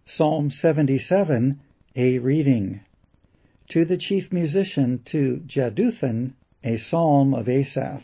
Psalm 77, a reading. To the chief musician, to Jeduthun, a psalm of Asaph.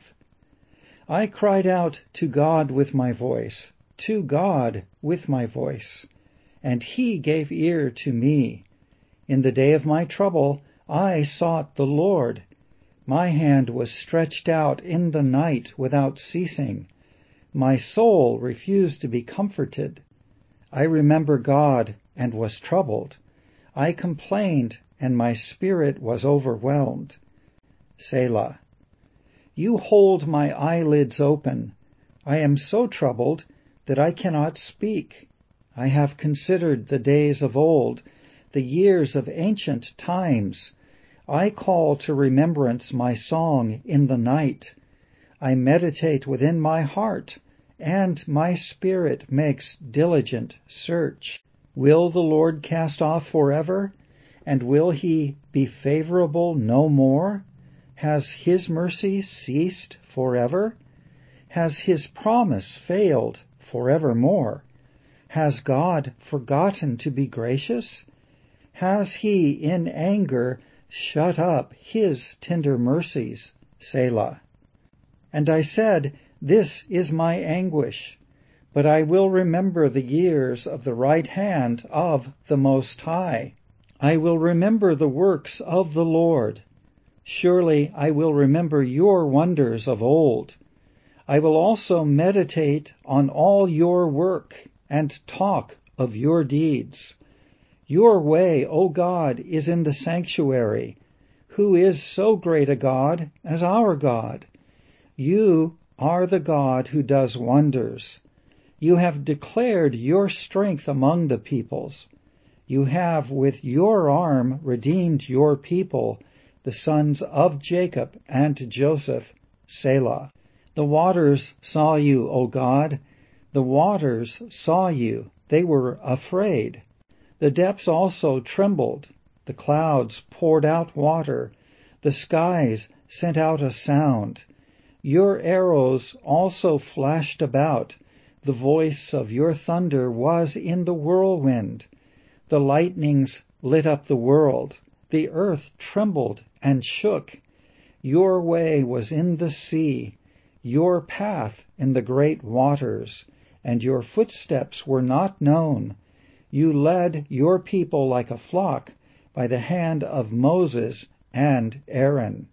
I cried out to God with my voice, to God with my voice, and he gave ear to me. In the day of my trouble I sought the Lord. My hand was stretched out in the night without ceasing. My soul refused to be comforted. I remember God and was troubled. I complained, and my spirit was overwhelmed. Selah. You hold my eyelids open. I am so troubled that I cannot speak. I have considered the days of old, the years of ancient times. I call to remembrance my song in the night. I meditate within my heart, and my spirit makes diligent search. Will the Lord cast off forever? And will he be favorable no more? Has his mercy ceased forever? Has his promise failed forevermore? Has God forgotten to be gracious? Has he in anger shut up his tender mercies? Selah. And I said, This is my anguish, but I will remember the years of the right hand of the Most High. I will remember the works of the Lord. Surely I will remember your wonders of old. I will also meditate on all your work and talk of your deeds. Your way, O God, is in the sanctuary. Who is so great a God as our God? You are the God who does wonders. You have declared your strength among the peoples. You have with your arm redeemed your people, the sons of Jacob and Joseph. Selah. The waters saw you, O God. The waters saw you. They were afraid. The depths also trembled. The clouds poured out water. The skies sent out a sound. Your arrows also flashed about. The voice of your thunder was in the whirlwind. The lightnings lit up the world. The earth trembled and shook. Your way was in the sea, your path in the great waters, and your footsteps were not known. You led your people like a flock by the hand of Moses and Aaron.